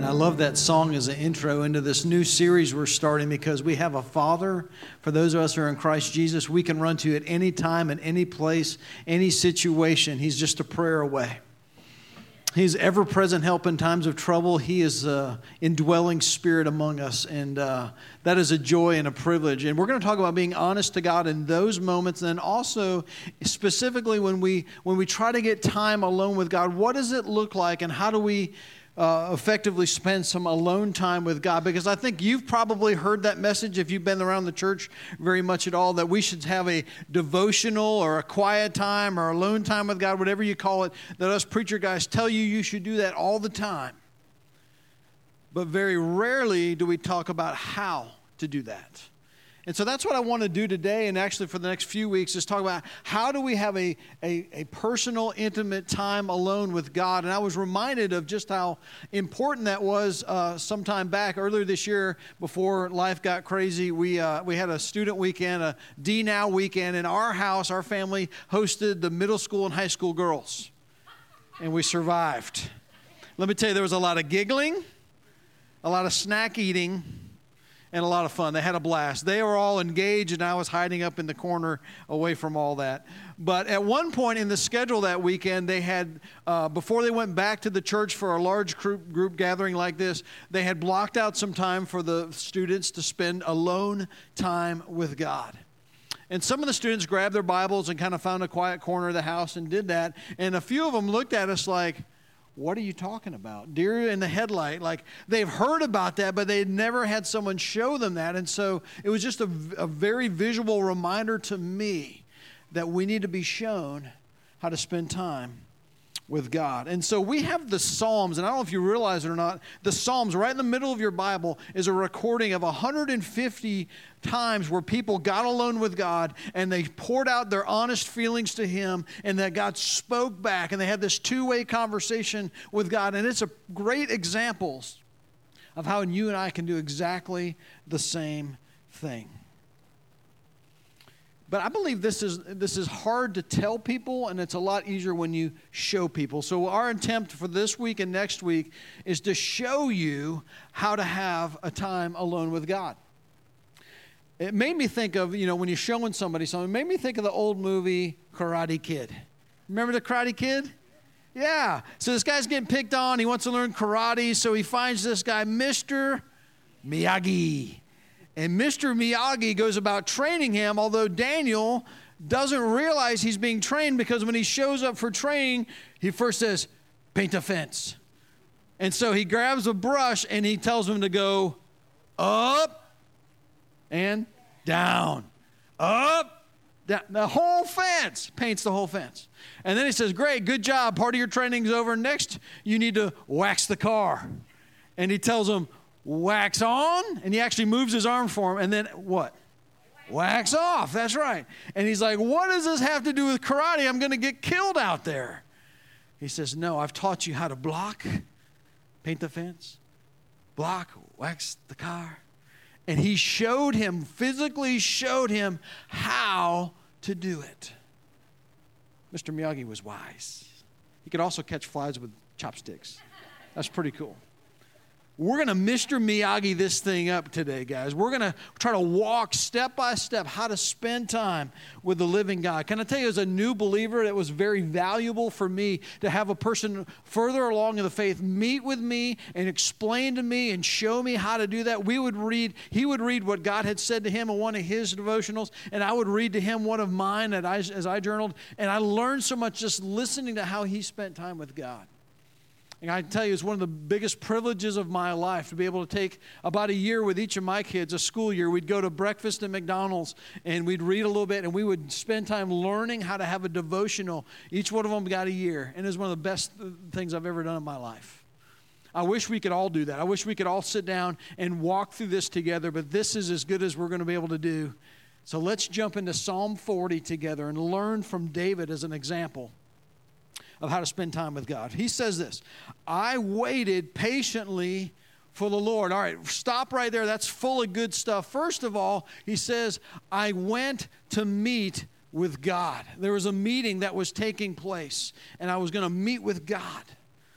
I love that song as an intro into this new series we're starting because we have a Father. For those of us who are in Christ Jesus, we can run to at any time, in any place, any situation. He's just a prayer away. He's ever-present help in times of trouble. He is indwelling spirit among us, and that is a joy and a privilege. And we're going to talk about being honest to God in those moments, and then also specifically when we try to get time alone with God, what does it look like, and how do we effectively spend some alone time with God? Because I think you've probably heard that message if you've been around the church very much at all, that we should have a devotional or a quiet time or alone time with God, whatever you call it, that us preacher guys tell you should do that all the time. But very rarely do we talk about how to do that. And so that's what I want to do today, and actually for the next few weeks, is talk about how do we have a personal, intimate time alone with God. And I was reminded of just how important that was sometime back earlier this year before life got crazy. We had a student weekend, a D-Now weekend. In our house, our family hosted the middle school and high school girls, and we survived. Let me tell you, there was a lot of giggling, a lot of snack eating, and a lot of fun. They had a blast. They were all engaged, and I was hiding up in the corner away from all that. But at one point in the schedule that weekend, they had, before they went back to the church for a large group gathering like this, they had blocked out some time for the students to spend alone time with God. And some of the students grabbed their Bibles and kind of found a quiet corner of the house and did that. And a few of them looked at us like, "What are you talking about? Deer in the headlight." Like, they've heard about that, but they'd never had someone show them that. And so it was just a very visual reminder to me that we need to be shown how to spend time with God. And so we have the Psalms, and I don't know if you realize it or not, the Psalms right in the middle of your Bible is a recording of 150 times where people got alone with God and they poured out their honest feelings to Him, and that God spoke back, and they had this two-way conversation with God. And it's a great examples of how you and I can do exactly the same thing. But I believe this is hard to tell people, and it's a lot easier when you show people. So our attempt for this week and next week is to show you how to have a time alone with God. It made me think of, when you're showing somebody something, it made me think of the old movie Karate Kid. Remember the Karate Kid? Yeah. So this guy's getting picked on. He wants to learn karate, so he finds this guy, Mr. Miyagi. And Mr. Miyagi goes about training him, although Daniel doesn't realize he's being trained, because when he shows up for training, he first says, "Paint a fence." And so he grabs a brush and he tells him to go up and down, up, down, the whole fence, paints the whole fence. And then he says, "Great, good job, part of your training's over. Next, you need to wax the car." And he tells him, "Wax on," and he actually moves his arm for him, and then what? Wax off, that's right. And he's like, "What does this have to do with karate? I'm going to get killed out there." He says, "No, I've taught you how to block, paint the fence, block, wax the car." And he physically showed him how to do it. Mr. Miyagi was wise. He could also catch flies with chopsticks. That's pretty cool. We're going to Mr. Miyagi this thing up today, guys. We're going to try to walk step by step how to spend time with the living God. Can I tell you, as a new believer, it was very valuable for me to have a person further along in the faith meet with me and explain to me and show me how to do that. He would read what God had said to him in one of his devotionals, and I would read to him one of mine as I journaled. And I learned so much just listening to how he spent time with God. And I can tell you, it's one of the biggest privileges of my life to be able to take about a year with each of my kids, a school year. We'd go to breakfast at McDonald's, and we'd read a little bit, and we would spend time learning how to have a devotional. Each one of them got a year, and it was one of the best things I've ever done in my life. I wish we could all do that. I wish we could all sit down and walk through this together, but this is as good as we're going to be able to do. So let's jump into Psalm 40 together and learn from David as an example of how to spend time with God. He says this, "I waited patiently for the Lord." All right, stop right there. That's full of good stuff. First of all, he says, "I went to meet with God." There was a meeting that was taking place, and I was going to meet with God.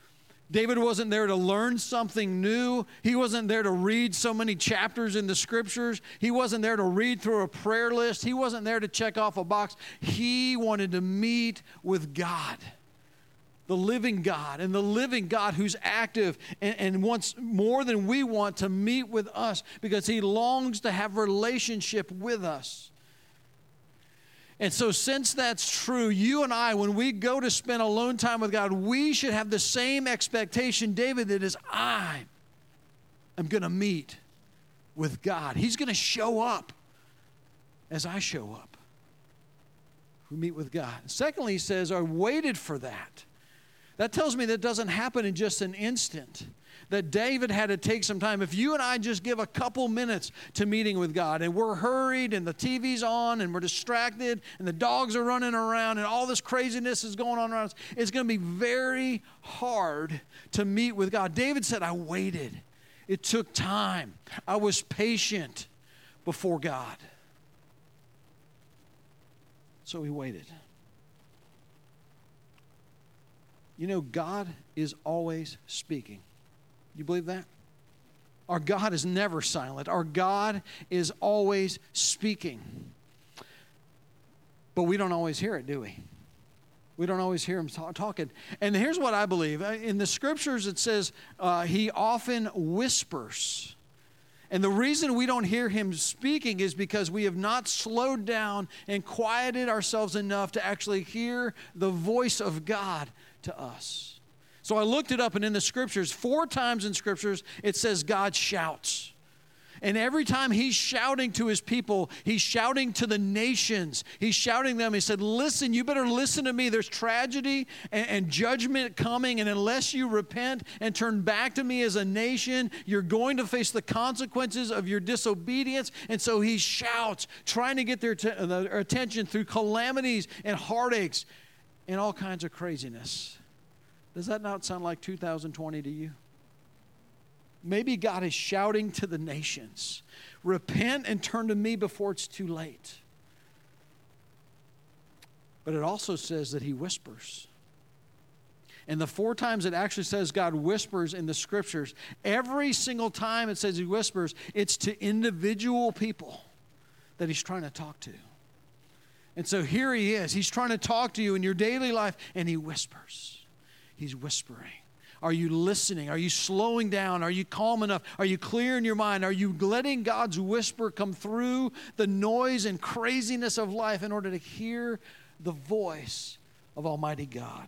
David wasn't there to learn something new. He wasn't there to read so many chapters in the scriptures. He wasn't there to read through a prayer list. He wasn't there to check off a box. He wanted to meet with God, the living God, and the living God who's active and wants more than we want to meet with us because he longs to have relationship with us. And so since that's true, you and I, when we go to spend alone time with God, we should have the same expectation, David, that is, I am going to meet with God. He's going to show up as I show up. We meet with God. Secondly, he says, I waited for that. That tells me that doesn't happen in just an instant, that David had to take some time. If you and I just give a couple minutes to meeting with God and we're hurried and the TV's on and we're distracted and the dogs are running around and all this craziness is going on around us, it's going to be very hard to meet with God. David said, I waited. It took time. I was patient before God. So he waited. You know, God is always speaking. You believe that? Our God is never silent. Our God is always speaking. But we don't always hear it, do we? We don't always hear him talking. And here's what I believe. In the scriptures, it says he often whispers. And the reason we don't hear him speaking is because we have not slowed down and quieted ourselves enough to actually hear the voice of God to us. So I looked it up, and in the scriptures, 4 times in scriptures, it says God shouts. And every time he's shouting to his people, he's shouting to the nations. He's shouting them. He said, listen, you better listen to me. There's tragedy and judgment coming, and unless you repent and turn back to me as a nation, you're going to face the consequences of your disobedience. And so he shouts, trying to get their attention through calamities and heartaches and all kinds of craziness. Does that not sound like 2020 to you? Maybe God is shouting to the nations, repent and turn to me before it's too late. But it also says that he whispers. And the 4 times it actually says God whispers in the scriptures, every single time it says he whispers, it's to individual people that he's trying to talk to. And so here he is. He's trying to talk to you in your daily life, and he whispers. He's whispering. Are you listening? Are you slowing down? Are you calm enough? Are you clear in your mind? Are you letting God's whisper come through the noise and craziness of life in order to hear the voice of Almighty God?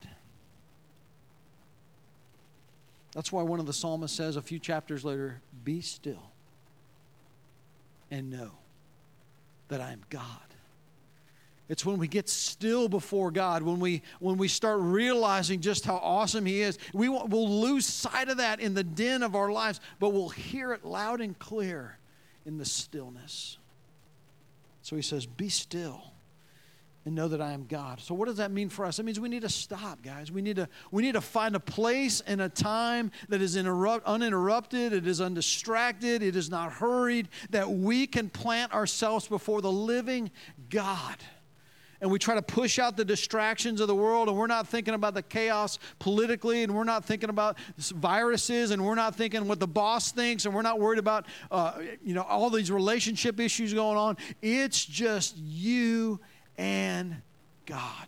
That's why one of the psalmists says a few chapters later, be still and know that I am God. It's when we get still before God, when we start realizing just how awesome he is, we'll lose sight of that in the din of our lives, but we'll hear it loud and clear in the stillness. So he says, be still and know that I am God. So what does that mean for us? It means we need to stop, guys. We need to find a place and a time that is uninterrupted, it is undistracted, it is not hurried, that we can plant ourselves before the living God. And we try to push out the distractions of the world, and we're not thinking about the chaos politically, and we're not thinking about viruses, and we're not thinking what the boss thinks, and we're not worried about all these relationship issues going on. It's just you and God.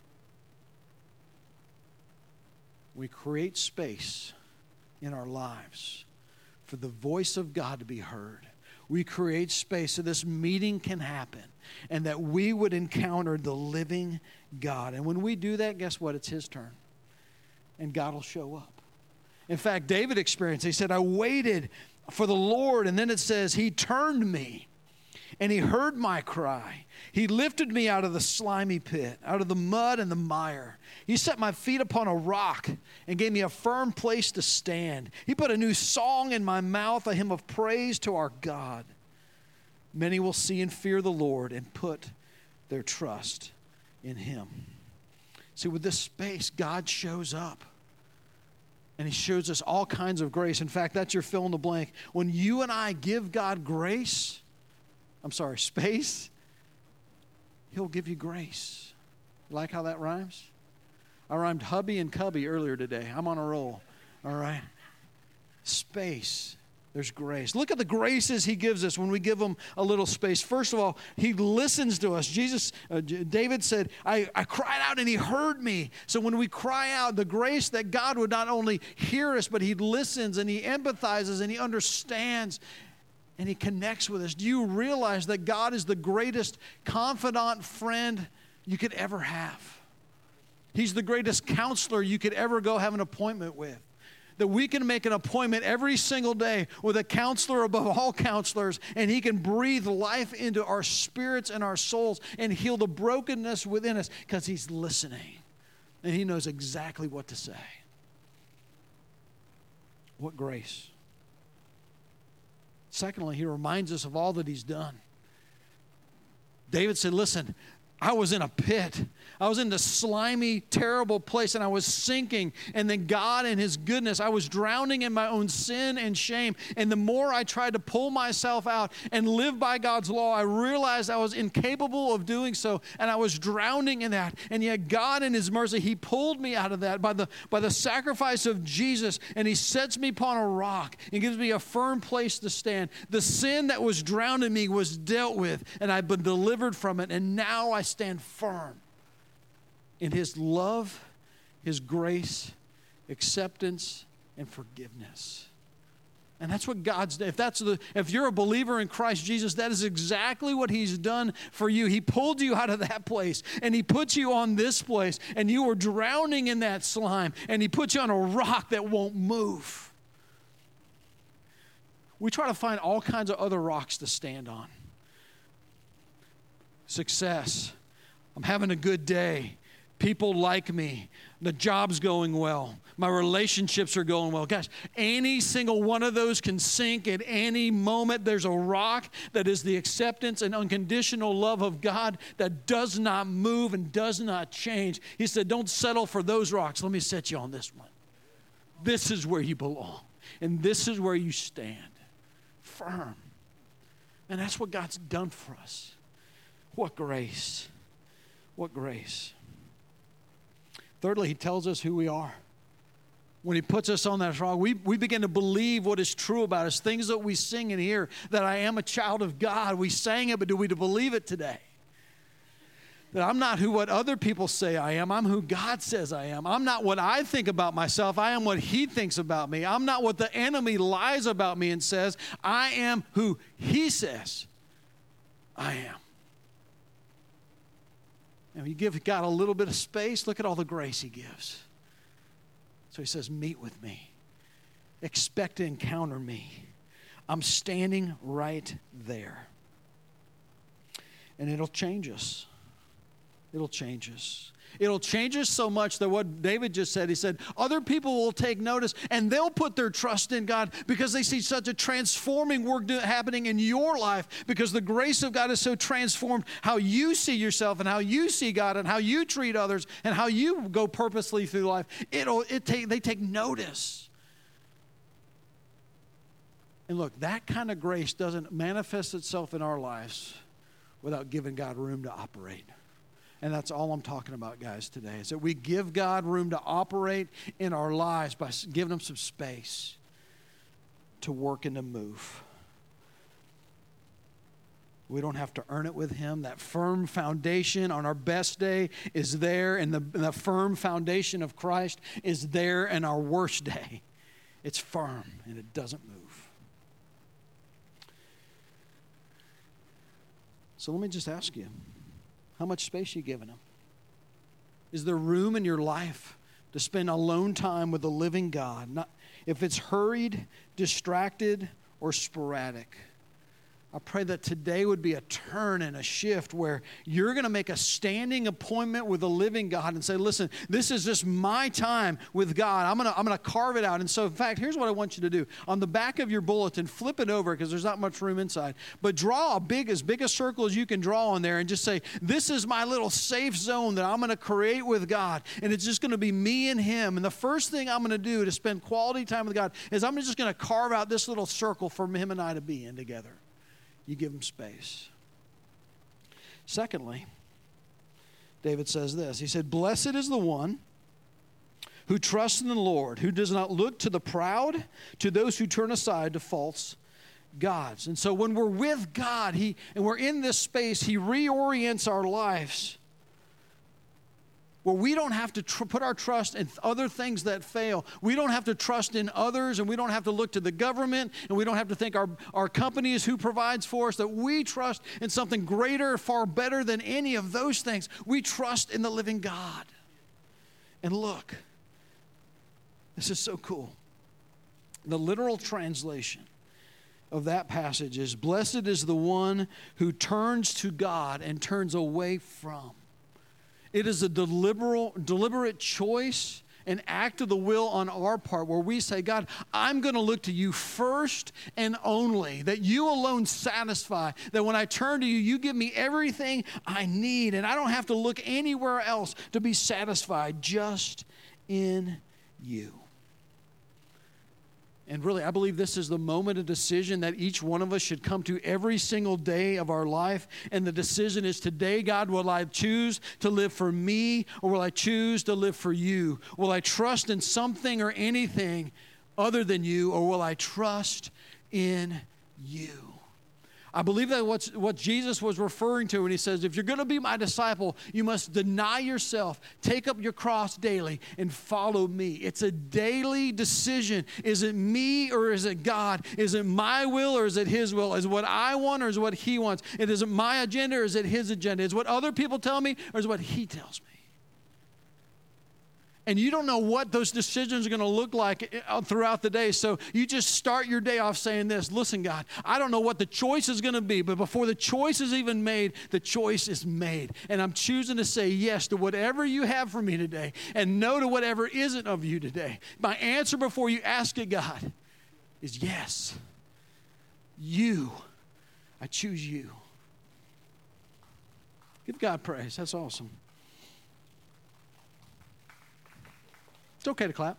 We create space in our lives for the voice of God to be heard. We create space so this meeting can happen and that we would encounter the living God. And when we do that, guess what? It's his turn. And God will show up. In fact, David experienced, he said, I waited for the Lord. And then it says, he turned me and he heard my cry. He lifted me out of the slimy pit, out of the mud and the mire. He set my feet upon a rock and gave me a firm place to stand. He put a new song in my mouth, a hymn of praise to our God. Many will see and fear the Lord and put their trust in him. See, with this space, God shows up. And he shows us all kinds of grace. In fact, that's your fill in the blank. When you and I give God space, he'll give you grace. You like how that rhymes? I rhymed hubby and cubby earlier today. I'm on a roll. All right? Space. There's grace. Look at the graces he gives us when we give him a little space. First of all, he listens to us. David said, I cried out and he heard me. So when we cry out, the grace that God would not only hear us, but he listens and he empathizes and he understands and he connects with us. Do you realize that God is the greatest confidant friend you could ever have? He's the greatest counselor you could ever go have an appointment with. That we can make an appointment every single day with a counselor above all counselors, and he can breathe life into our spirits and our souls and heal the brokenness within us because he's listening and he knows exactly what to say. What grace. Secondly, he reminds us of all that he's done. David said, listen, I was in a pit. I was in this slimy, terrible place, and I was sinking. And then God in his goodness, I was drowning in my own sin and shame. And the more I tried to pull myself out and live by God's law, I realized I was incapable of doing so, and I was drowning in that. And yet God in his mercy, he pulled me out of that by the sacrifice of Jesus, and he sets me upon a rock and gives me a firm place to stand. The sin that was drowning me was dealt with, and I've been delivered from it, and now I stand firm in his love, his grace, acceptance, and forgiveness. And that's what God's done. If you're a believer in Christ Jesus, that is exactly what he's done for you. He pulled you out of that place, and he put you on this place, and you were drowning in that slime, and he put you on a rock that won't move. We try to find all kinds of other rocks to stand on. Success. I'm having a good day. People like me. The job's going well. My relationships are going well. Gosh, any single one of those can sink at any moment. There's a rock that is the acceptance and unconditional love of God that does not move and does not change. He said, don't settle for those rocks. Let me set you on this one. This is where you belong. And this is where you stand. Firm. And that's what God's done for us. What grace. What grace. Thirdly, he tells us who we are. When he puts us on that rock, we begin to believe what is true about us, things that we sing and hear, that I am a child of God. We sang it, but do we believe it today? That I'm not what other people say I am. I'm who God says I am. I'm not what I think about myself. I am what he thinks about me. I'm not what the enemy lies about me and says. I am who he says I am. And you give God a little bit of space, look at all the grace he gives. So he says, meet with me. Expect to encounter me. I'm standing right there. And it'll change us. It'll change us. It'll change us so much that what David just said, he said, other people will take notice and they'll put their trust in God because they see such a transforming work happening in your life because the grace of God is so transformed how you see yourself and how you see God and how you treat others and how you go purposely through life. They take notice. And look, that kind of grace doesn't manifest itself in our lives without giving God room to operate. And that's all I'm talking about, guys, today, is that we give God room to operate in our lives by giving him some space to work and to move. We don't have to earn it with him. That firm foundation on our best day is there, and the firm foundation of Christ is there in our worst day. It's firm, and it doesn't move. So let me just ask you, how much space are you giving him? Is there room in your life to spend alone time with the living God? Not, if it's hurried, distracted, or sporadic. I pray that today would be a turn and a shift where you're going to make a standing appointment with the living God and say, listen, this is just my time with God. I'm going to carve it out. And so, in fact, here's what I want you to do. On the back of your bulletin, flip it over because there's not much room inside. But draw as big a circle as you can draw on there and just say, this is my little safe zone that I'm going to create with God. And it's just going to be me and him. And the first thing I'm going to do to spend quality time with God is I'm just going to carve out this little circle for him and I to be in together. You give him space. Secondly, David says this. He said, blessed is the one who trusts in the Lord, who does not look to the proud, to those who turn aside to false gods. And so when we're with God, and we're in this space, He reorients our lives where we don't have to put our trust in other things that fail. We don't have to trust in others, and we don't have to look to the government, and we don't have to think our company is who provides for us, that we trust in something greater, far better than any of those things. We trust in the living God. And look, this is so cool. The literal translation of that passage is, blessed is the one who turns to God and turns away from. It is a deliberate choice, an act of the will on our part where we say, God, I'm going to look to you first and only, that you alone satisfy, that when I turn to you, you give me everything I need, and I don't have to look anywhere else to be satisfied, just in you. And really, I believe this is the moment of decision that each one of us should come to every single day of our life. And the decision is today, God, will I choose to live for me, or will I choose to live for you? Will I trust in something or anything other than you, or will I trust in you? I believe that what Jesus was referring to when he says, if you're going to be my disciple, you must deny yourself, take up your cross daily, and follow me. It's a daily decision. Is it me or is it God? Is it my will or is it his will? Is it what I want or is it what he wants? Is it my agenda or is it his agenda? Is it what other people tell me or is it what he tells me? And you don't know what those decisions are going to look like throughout the day. So you just start your day off saying this, listen, God, I don't know what the choice is going to be, but before the choice is even made, the choice is made. And I'm choosing to say yes to whatever you have for me today and no to whatever isn't of you today. My answer before you ask it, God, is yes. You. I choose you. Give God praise. That's awesome. It's okay to clap.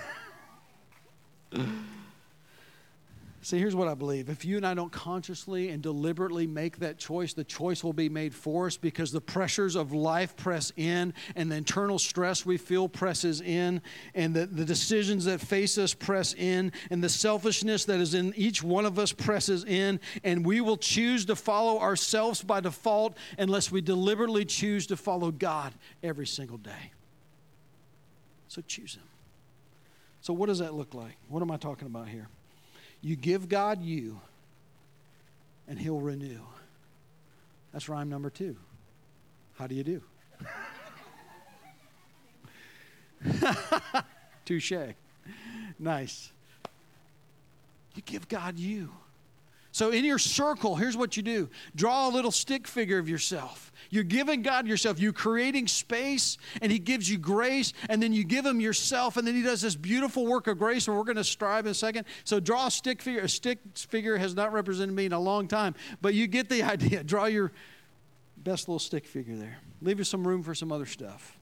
See, here's what I believe. If you and I don't consciously and deliberately make that choice, the choice will be made for us because the pressures of life press in and the internal stress we feel presses in and the decisions that face us press in and the selfishness that is in each one of us presses in, and we will choose to follow ourselves by default unless we deliberately choose to follow God every single day. So choose him. So what does that look like? What am I talking about here? You give God you, and he'll renew. That's rhyme number 2. How do you do? Touche. Nice. You give God you. So in your circle, here's what you do. Draw a little stick figure of yourself. You're giving God yourself. You're creating space, and he gives you grace, and then you give him yourself, and then he does this beautiful work of grace, and we're going to strive in a second. So draw a stick figure. A stick figure has not represented me in a long time, but you get the idea. Draw your best little stick figure there. Leave you some room for some other stuff.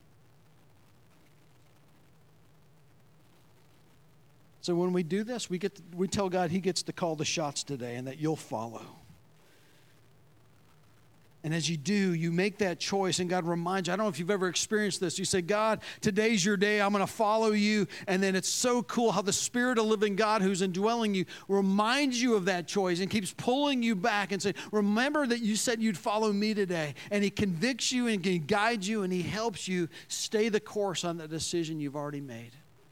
So when we do this, we tell God he gets to call the shots today and that you'll follow. And as you do, you make that choice, and God reminds you. I don't know if you've ever experienced this. You say, God, today's your day. I'm going to follow you. And then it's so cool how the Spirit of living God who's indwelling you reminds you of that choice and keeps pulling you back and saying, remember that you said you'd follow me today. And he convicts you and he guides you and he helps you stay the course on the decision you've already made.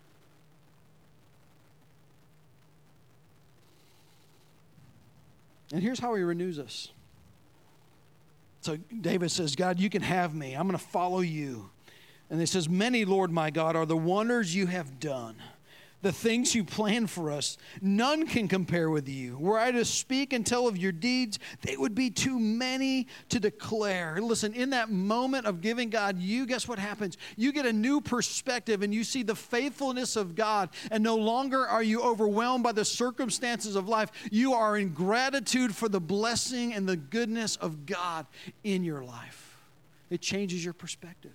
And here's how he renews us. So David says, God, you can have me. I'm going to follow you. And he says, many, Lord my God, are the wonders you have done. The things you plan for us, none can compare with you. Were I to speak and tell of your deeds, they would be too many to declare. Listen, in that moment of giving God you, guess what happens? You get a new perspective and you see the faithfulness of God, and no longer are you overwhelmed by the circumstances of life. You are in gratitude for the blessing and the goodness of God in your life. It changes your perspective.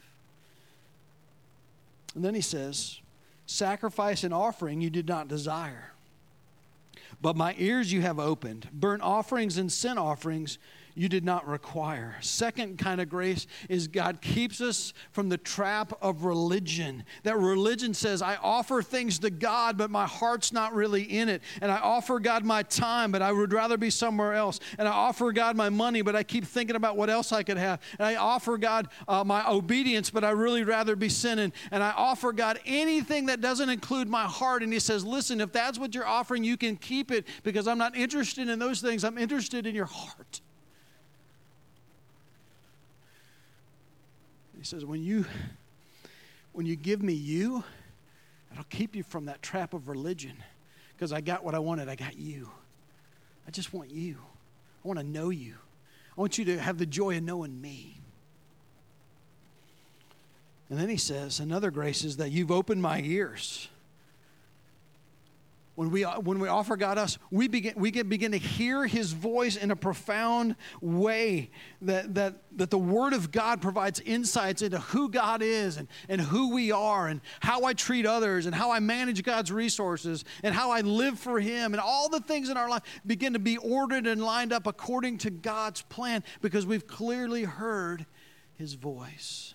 And then he says, sacrifice and offering you did not desire, but my ears you have opened. Burnt offerings and sin offerings you did not require. Second kind of grace is God keeps us from the trap of religion. That religion says, I offer things to God, but my heart's not really in it. And I offer God my time, but I would rather be somewhere else. And I offer God my money, but I keep thinking about what else I could have. And I offer God my obedience, but I really rather be sinning. And I offer God anything that doesn't include my heart. And he says, listen, if that's what you're offering, you can keep it, because I'm not interested in those things. I'm interested in your heart. He says, when you give me you, it'll keep you from that trap of religion, because I got what I wanted. I got you. I just want you. I want to know you. I want you to have the joy of knowing me. And then he says, another grace is that you've opened my ears. When we offer God us, we begin to hear his voice in a profound way, that the Word of God provides insights into who God is and who we are and how I treat others and how I manage God's resources and how I live for him, and all the things in our life begin to be ordered and lined up according to God's plan, because we've clearly heard his voice.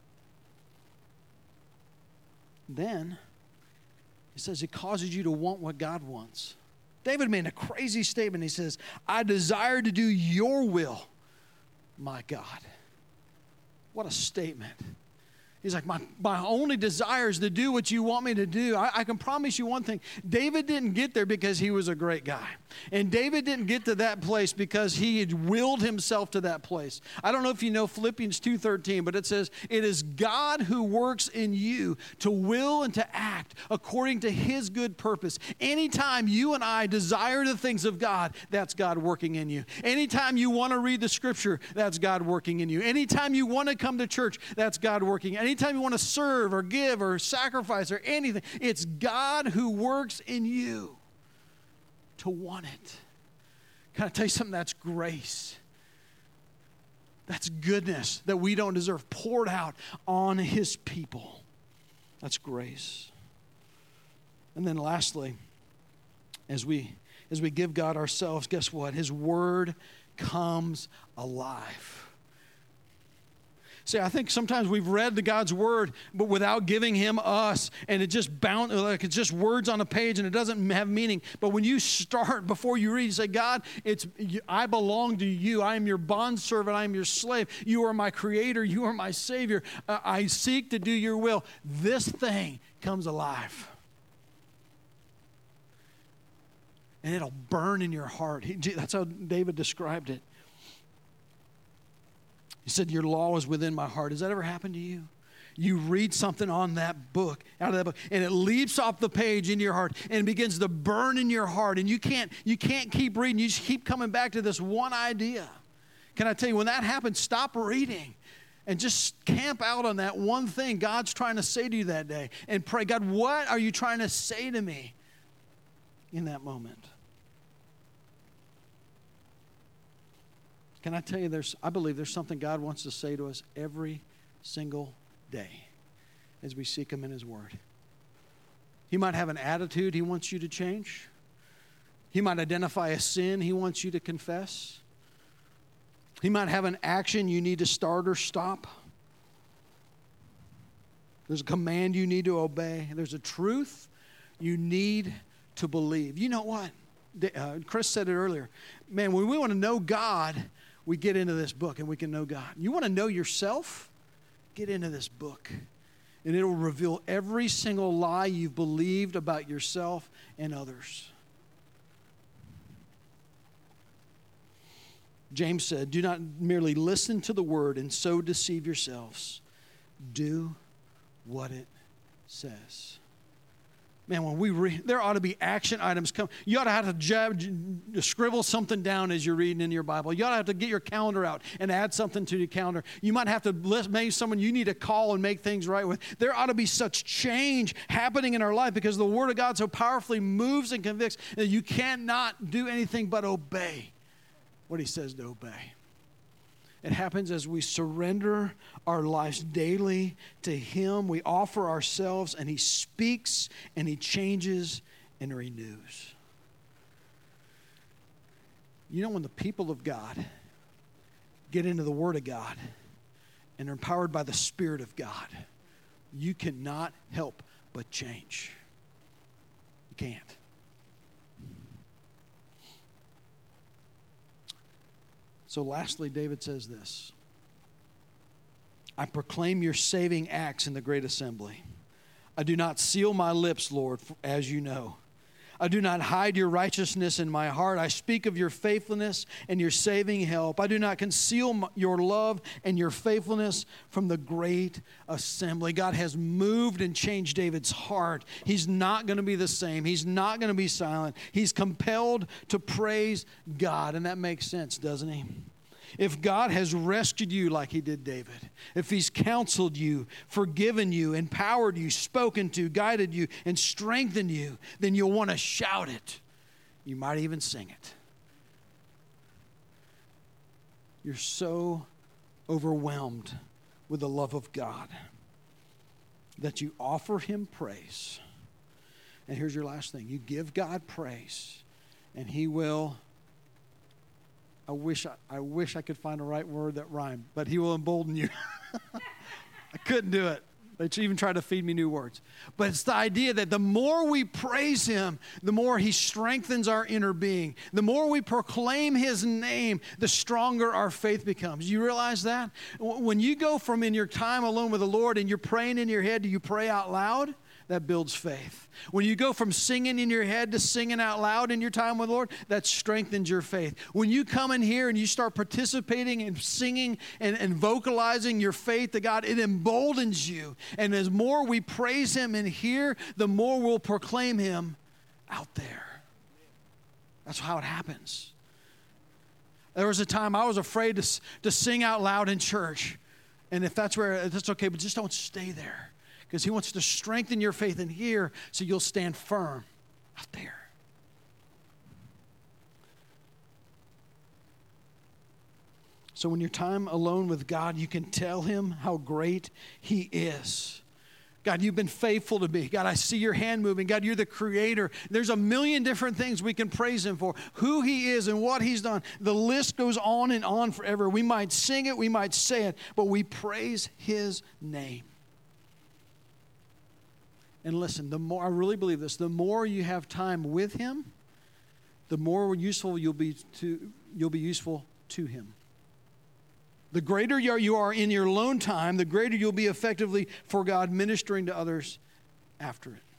Then he says it causes you to want what God wants. David made a crazy statement. He says, I desire to do your will, my God. What a statement. He's like, my only desire is to do what you want me to do. I can promise you one thing. David didn't get there because he was a great guy. And David didn't get to that place because he had willed himself to that place. I don't know if you know Philippians 2:13, but it says, it is God who works in you to will and to act according to his good purpose. Anytime you and I desire the things of God, that's God working in you. Anytime you want to read the scripture, that's God working in you. Anytime you want to come to church, that's God working. Anytime you want to serve or give or sacrifice or anything, it's God who works in you to want it. Can I tell you something? That's grace. That's goodness that we don't deserve, poured out on his people. That's grace. And then lastly, as we give God ourselves, guess what? His word comes alive. See, I think sometimes we've read God's word, but without giving him us, and it just like it's just words on a page and it doesn't have meaning. But when you start, before you read, you say, God, I belong to you. I am your bondservant. I am your slave. You are my creator. You are my savior. I seek to do your will. This thing comes alive. And it'll burn in your heart. That's how David described it. He said, your law is within my heart. Has that ever happened to you? You read something on that book, out of that book, and it leaps off the page into your heart and begins to burn in your heart. And you can't keep reading. You just keep coming back to this one idea. Can I tell you, when that happens, stop reading and just camp out on that one thing God's trying to say to you that day. And pray, God, what are you trying to say to me in that moment? Can I tell you, I believe there's something God wants to say to us every single day as we seek him in his word. He might have an attitude he wants you to change. He might identify a sin he wants you to confess. He might have an action you need to start or stop. There's a command you need to obey. There's a truth you need to believe. You know what? Chris said it earlier. Man, when we want to know God, we get into this book and we can know God. You want to know yourself? Get into this book. And it will reveal every single lie you've believed about yourself and others. James said, do not merely listen to the word and so deceive yourselves. Do what it says. Man, when we read, there ought to be action items come. You ought to have to scribble something down as you're reading in your Bible. You ought to have to get your calendar out and add something to your calendar. You might have to list maybe someone you need to call and make things right with. There ought to be such change happening in our life because the Word of God so powerfully moves and convicts that you cannot do anything but obey what he says to obey. It happens as we surrender our lives daily to him. We offer ourselves and he speaks and he changes and renews. You know, when the people of God get into the Word of God and are empowered by the Spirit of God, you cannot help but change. You can't. So lastly, David says this: I proclaim your saving acts in the great assembly. I do not seal my lips, Lord, as you know. I do not hide your righteousness in my heart. I speak of your faithfulness and your saving help. I do not conceal your love and your faithfulness from the great assembly. God has moved and changed David's heart. He's not going to be the same. He's not going to be silent. He's compelled to praise God. And that makes sense, doesn't he? If God has rescued you like he did David, if he's counseled you, forgiven you, empowered you, spoken to, guided you, and strengthened you, then you'll want to shout it. You might even sing it. You're so overwhelmed with the love of God that you offer him praise. And here's your last thing. You give God praise, and he will... I wish I could find a right word that rhymed, but he will embolden you. I couldn't do it. They even tried to feed me new words. But it's the idea that the more we praise him, the more he strengthens our inner being. The more we proclaim his name, the stronger our faith becomes. You realize that? When you go from in your time alone with the Lord and you're praying in your head, do you pray out loud? That builds faith. When you go from singing in your head to singing out loud in your time with the Lord, that strengthens your faith. When you come in here and you start participating and singing and vocalizing your faith to God, it emboldens you. And as more we praise him in here, the more we'll proclaim him out there. That's how it happens. There was a time I was afraid to sing out loud in church. And if that's okay, but just don't stay there. Because he wants to strengthen your faith in here so you'll stand firm out there. So when your time alone with God, you can tell him how great he is. God, you've been faithful to me. God, I see your hand moving. God, you're the creator. There's a million different things we can praise him for. Who he is and what he's done. The list goes on and on forever. We might sing it, we might say it, but we praise his name. And listen, the more, I really believe this, the more you have time with him, the more useful you'll be useful to him. The greater you are in your alone time, the greater you'll be effectively for God ministering to others after it.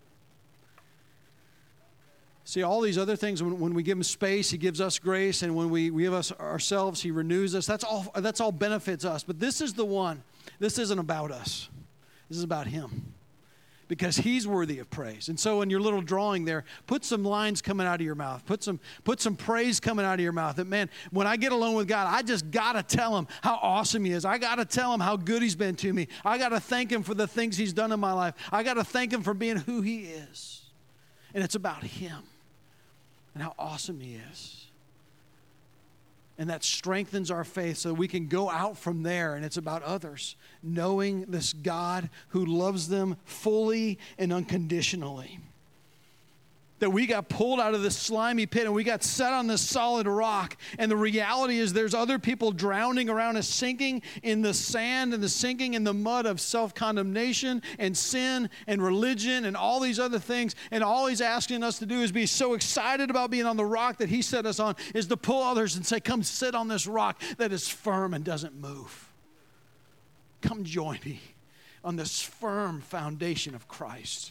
See, all these other things, when we give him space, he gives us grace, and when we give us ourselves, he renews us. That's all benefits us. But this is the one. This isn't about us. This is about him. Because he's worthy of praise. And so in your little drawing there, put some lines coming out of your mouth. Put some praise coming out of your mouth. That, man, when I get alone with God, I just got to tell him how awesome he is. I got to tell him how good he's been to me. I got to thank him for the things he's done in my life. I got to thank him for being who he is. And it's about him and how awesome he is. And that strengthens our faith so we can go out from there, and it's about others, knowing this God who loves them fully and unconditionally. That we got pulled out of this slimy pit and we got set on this solid rock. And the reality is there's other people drowning around us, sinking in the sand and sinking in the mud of self-condemnation and sin and religion and all these other things. And all he's asking us to do is be so excited about being on the rock that he set us on, is to pull others and say, come sit on this rock that is firm and doesn't move. Come join me on this firm foundation of Christ.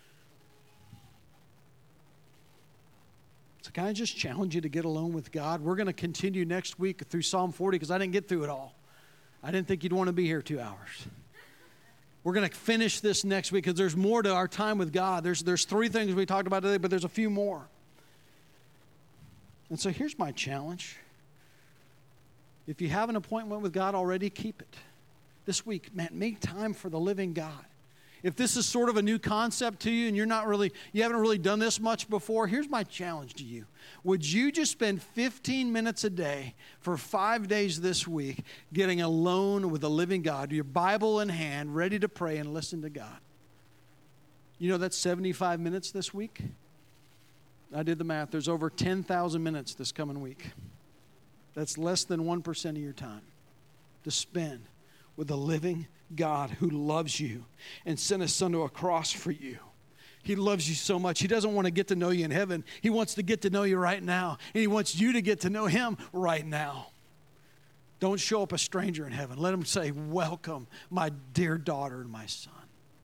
So can I just challenge you to get alone with God? We're going to continue next week through Psalm 40 because I didn't get through it all. I didn't think you'd want to be here 2 hours. We're going to finish this next week because there's more to our time with God. There's 3 things we talked about today, but there's a few more. And so here's my challenge. If you have an appointment with God already, keep it. This week, man, make time for the living God. If this is sort of a new concept to you and you haven't really done this much before, here's my challenge to you. Would you just spend 15 minutes a day for 5 days this week getting alone with the living God, your Bible in hand, ready to pray and listen to God? You know that's 75 minutes this week? I did the math. There's over 10,000 minutes this coming week. That's less than 1% of your time to spend with the living God who loves you and sent his son to a cross for you. He loves you so much. He doesn't want to get to know you in heaven. He wants to get to know you right now. And he wants you to get to know him right now. Don't show up a stranger in heaven. Let him say, welcome, my dear daughter and my son.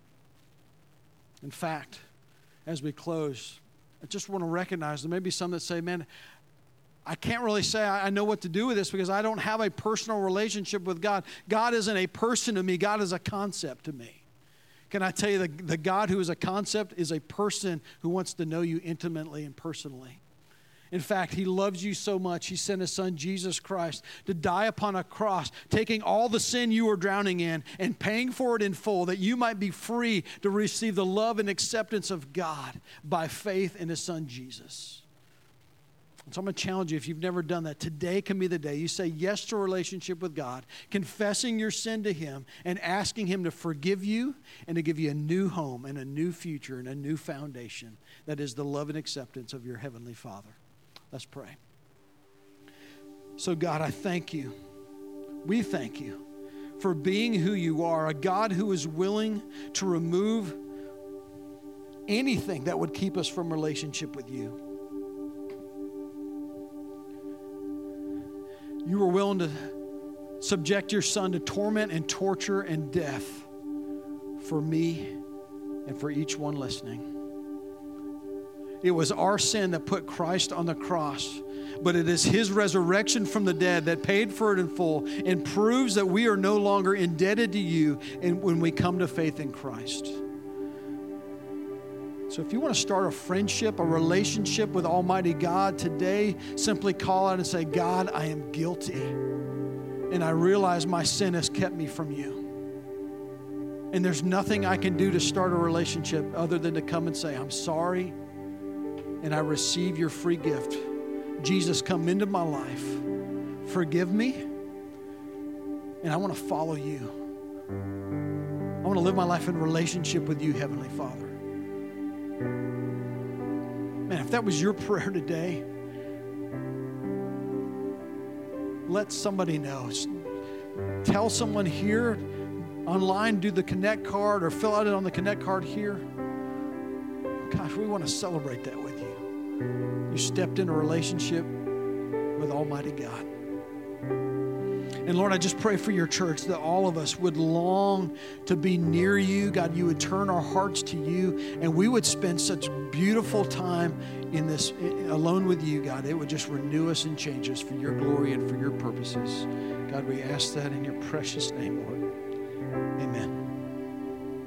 In fact, as we close, I just want to recognize there may be some that say, man, I can't really say I know what to do with this because I don't have a personal relationship with God. God isn't a person to me. God is a concept to me. Can I tell you the God who is a concept is a person who wants to know you intimately and personally. In fact, he loves you so much, he sent his son, Jesus Christ, to die upon a cross, taking all the sin you were drowning in and paying for it in full, that you might be free to receive the love and acceptance of God by faith in his son, Jesus. So I'm going to challenge you, if you've never done that, today can be the day you say yes to a relationship with God, confessing your sin to him and asking him to forgive you and to give you a new home and a new future and a new foundation that is the love and acceptance of your heavenly Father. Let's pray. So God, I thank you. We thank you for being who you are, a God who is willing to remove anything that would keep us from relationship with you. You were willing to subject your son to torment and torture and death for me and for each one listening. It was our sin that put Christ on the cross, but it is his resurrection from the dead that paid for it in full and proves that we are no longer indebted to you when we come to faith in Christ. So if you want to start a friendship, a relationship with Almighty God today, simply call out and say, God, I am guilty, and I realize my sin has kept me from you. And there's nothing I can do to start a relationship other than to come and say, I'm sorry, and I receive your free gift. Jesus, come into my life. Forgive me, and I want to follow you. I want to live my life in relationship with you, Heavenly Father. Man, if that was your prayer today, let somebody know. Tell someone here, online, do the Connect card or fill out it on the Connect card here. Gosh, we want to celebrate that with you. You stepped in a relationship with Almighty God. And Lord, I just pray for your church that all of us would long to be near you. God, you would turn our hearts to you, and we would spend such beautiful time in this alone with you, God. It would just renew us and change us for your glory and for your purposes. God, we ask that in your precious name, Lord. Amen.